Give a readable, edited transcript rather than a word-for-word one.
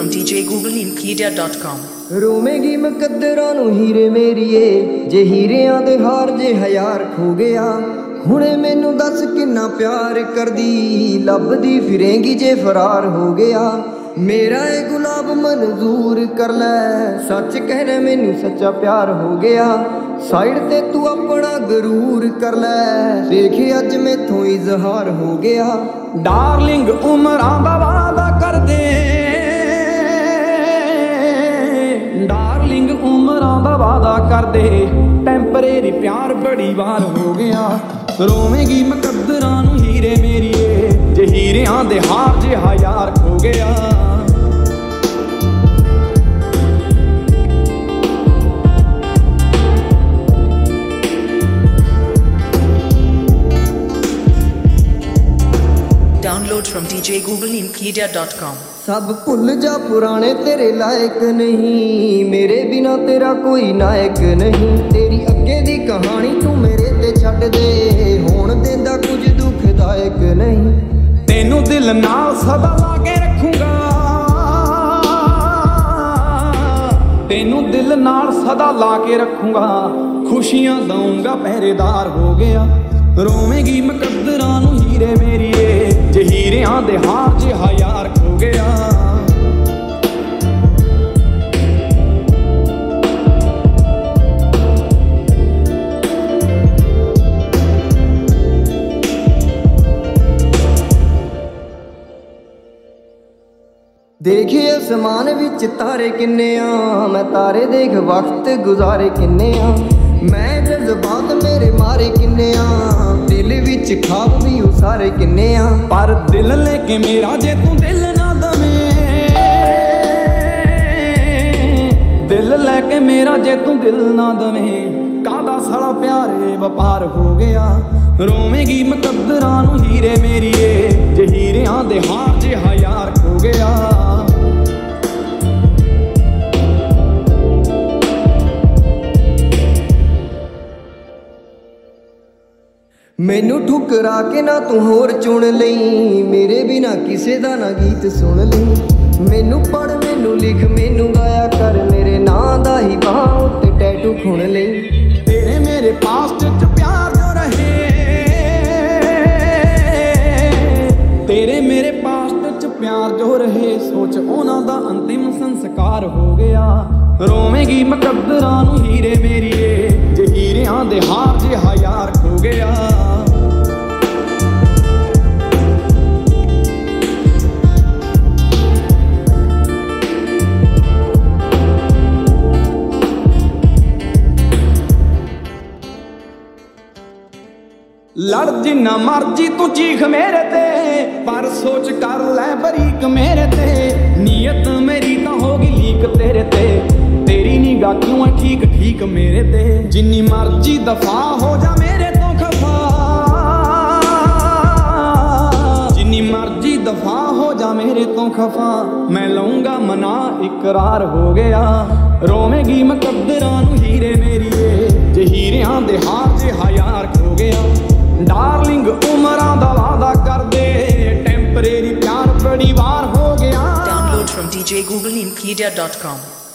from djgooglemedia.com। ਰੋਵੇਂਗੀ ਮੁਕੱਦਰਾਂ ਨੂੰ ਹੀਰੇ ਮੇਰੀਏ, ਜੇ ਹੀਰਿਆਂ ਦੇ ਹਾਰ ਜੇ ਹਜ਼ਾਰ ਖੋ ਗਿਆ। ਹੁਣੇ ਮੈਨੂੰ ਦੱਸ ਕਿੰਨਾ ਪਿਆਰ ਕਰਦੀ, ਲੱਭਦੀ ਫਿਰੇਂਗੀ ਜੇ ਫਰਾਰ ਹੋ ਗਿਆ। ਮੇਰਾ ਇਹ ਗੁਲਾਬ ਮਨਜ਼ੂਰ ਕਰ ਲੈ, ਸੱਚ ਕਹਿਣਾ ਮੈਨੂੰ ਸੱਚਾ ਪਿਆਰ ਹੋ ਗਿਆ। ਸਾਈਡ ਤੇ ਤੂੰ ਆਪਣਾ ਗਰੂਰ ਕਰ ਲੈ, ਦੇਖੇ ਅੱਜ ਮੈਥੋਂ ਇਜ਼ਹਾਰ ਹੋ ਗਿਆ। ਡਾਰਲਿੰਗ ਉਮਰਾਂ ਦਾ ਵਾਅਦਾ ਕਰਦੇ, ਡਾਰਲਿੰਗ ਉਮਰਾਂ ਦਾ ਵਾਅਦਾ ਕਰਦੇ, ਟੈਂਪਰੇਰੀ ਪਿਆਰ ਬੜੀ ਵਾਰ ਹੋ ਗਿਆ। ਰੋਵੇਂਗੀ ਮੁਕੱਦਰਾਂ ਨੂੰ ਹੀਰੇ ਮੇਰੀਏ, ਜੇ ਹੀਰਿਆਂ ਦੇ ਹਾਰ ਜੇ ਹਜ਼ਾਰ ਖੋ ਗਿਆ। Download from djgooglemedia.com। ਸਭ ਭੁੱਲ ਜਾ ਪੁਰਾਣੇ ਤੇਰੇ ਲਾਇਕ ਨਹੀਂ, ਮੇਰੇ ਬਿਨਾ ਤੇਰਾ ਕੋਈ ਨਾਇਕ ਨਹੀਂ। ਤੇਰੀ ਅੱਗੇ ਦੀ ਕਹਾਣੀ ਤੂੰ ਮੇਰੇ ਤੇ ਛੱਡ ਦੇ, ਹੋਣ ਦਿੰਦਾ ਕੁਝ ਦੁਖਦਾਇਕ ਨਹੀਂ। ਤੈਨੂੰ ਦਿਲ ਨਾਲ ਸਦਾ ਲਾ ਕੇ ਰੱਖੂੰਗਾ, ਤੈਨੂੰ ਦਿਲ ਨਾਲ ਸਦਾ ਲਾ ਕੇ ਰੱਖੂੰਗਾ। ਖੁਸ਼ੀਆਂ ਦਊਂਗਾ ਪਹਿਰੇਦਾਰ ਹੋ ਗਿਆ। ਰੋਵੇਂਗੀ ਮੁਕੱਦਰਾਂ ਨੂੰ ਹੀਰੇ ਮੇਰੀਏ, ਜੇ ਹੀਰਿਆਂ ਦੇ ਹਾਰ ਜੇ ਹਜ਼ਾਰ ਖੋ ਗਿਆ। ਦੇਖੇ ਅਸਮਾਨ ਵਿੱਚ ਤਾਰੇ ਕਿੰਨੇ ਆ, ਮੈਂ ਤਾਰੇ ਦੇਖ ਵਕਤ ਗੁਜ਼ਾਰੇ ਕਿੰਨੇ ਆ। ਮੈਂ ਜਜ਼ਬਾਤ ਮੇਰੇ ਮਾਰੇ ਕਿੰਨੇ ਆ, ਦਿਲ ਵਿੱਚ ਖਾਬ ਵੀ ਉਸਾਰੇ ਕਿੰਨੇ ਆ। ਪਰ ਦਿਲ ਲੈ ਕੇ ਮੇਰਾ ਜੇ ਤੂੰ ਦਿਲ ਨਾ ਦਵੇਂ, ਦਿਲ ਲੈ ਕੇ ਮੇਰਾ ਜੇ ਤੂੰ ਦਿਲ ਨਾ ਦਵੇਂ, ਕਾਹਦਾ ਸਾਲਾ ਪਿਆਰੇ ਵਪਾਰ ਹੋ ਗਿਆ। ਰੋਵੇਂਗੀ ਮੁਕੱਦਰਾਂ ਨੂੰ ਹੀਰੇ ਮੇਰੀਏ, ਜੇ ਹੀਰਿਆਂ ਦੇ ਹਾਰ ਜੇ ਹਜ਼ਾਰ ਖੋ ਗਿਆ। ਮੈਨੂੰ ਠੁਕਰਾ ਕੇ ਨਾ ਤੂੰ ਹੋਰ ਚੁਣ ਲਈ, ਮੇਰੇ ਬਿਨਾ ਕਿਸੇ ਦਾ ਨਾ ਗੀਤ ਸੁਣ ਲਈ। ਮੈਨੂੰ ਪੜ ਮੈਨੂੰ ਲਿਖ ਮੈਨੂੰ ਗਾਇਆ ਕਰ, ਮੇਰੇ ਨਾਂ ਦਾ ਹੀ ਬਾਹਾਂ ਉੱਤੇ ਟੈਟੂ ਖੁਣ ਲਈ। ਤੇਰੇ ਮੇਰੇ ਪਾਸਟ ਚ ਪਿਆਰ ਜੋ ਰਹੇ, ਤੇਰੇ ਮੇਰੇ ਪਾਸਟ ਚ ਪਿਆਰ ਜੋ ਰਹੇ, ਸੋਚ ਉਹਨਾਂ ਦਾ ਅੰਤਿਮ ਸੰਸਕਾਰ ਹੋ ਗਿਆ। ਰੋਵੇਂਗੀ ਮੁਕੱਦਰਾਂ ਨੂੰ ਹੀਰੇ ਮੇਰੀਏ, ਜੇ ਹੀਰਿਆਂ ਦੇ ਹਾਰ ਜੇ ਹਜ਼ਾਰ ਖੋ ਗਿਆ। ਲੜ ਜਿੰਨਾ ਮਰਜੀ ਤੂੰ ਚੀਖ ਮੇਰੇ ਤੇ, ਪਰ ਸੋਚ ਕਰ ਲੈ ਬਰੀਕ ਮੇਰੇ ਤੇ। ਨੀਅਤ ਮੇਰੀ ਤਾਂ ਹੋ ਗਈ ਲੀਕ ਤੇਰੇ ਤੇ, ਤੇਰੀ ਨਿਗਾਹ ਕਿਉਂ ਹੈ ਠੀਕ ਠੀਕ ਮੇਰੇ ਤੇ। ਜਿੰਨੀ ਮਰਜੀ ਦਫਾ ਹੋ ਜਾ ਮੇਰੇ ਤੋਂ ਖਫਾ, ਜਿੰਨੀ ਮਰਜੀ ਦਫਾ ਹੋ ਜਾ ਮੇਰੇ ਤੋਂ ਖਫਾ, ਮੈਂ ਲਊਂਗਾ ਮਨਾ ਇਕਰਾਰ ਹੋ ਗਿਆ। ਰੋਵੇਂਗੀ ਮੁਕੱਦਰਾਂ ਨੂੰ ਹੀਰੇ ਮੇਰੀਏ, ਜੇ ਹੀਰਿਆਂ ਦੇ ਹਾਰ ਜੇ ਹਜ਼ਾਰ ਖੋ ਗਿਆ। ਡਾਰਲਿੰਗ ਉਮਰਾਂ ਦਾ ਵਾਅਦਾ ਕਰਦੇ, ਟੈਂਪਰੇਰੀ ਪਿਆਰ ਬੜੀ ਵਾਰ ਹੋ ਗਿਆ। Download from djgooglemedia.com।